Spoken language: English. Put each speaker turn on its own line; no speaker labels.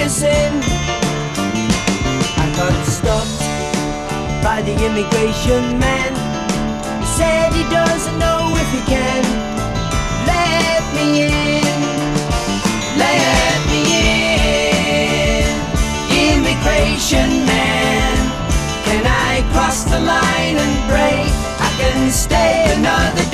a sin. I got stopped by the immigration man. He said he doesn't know if he can let me in. Let me in, immigration man. Can I cross the line and pray I can stay another day?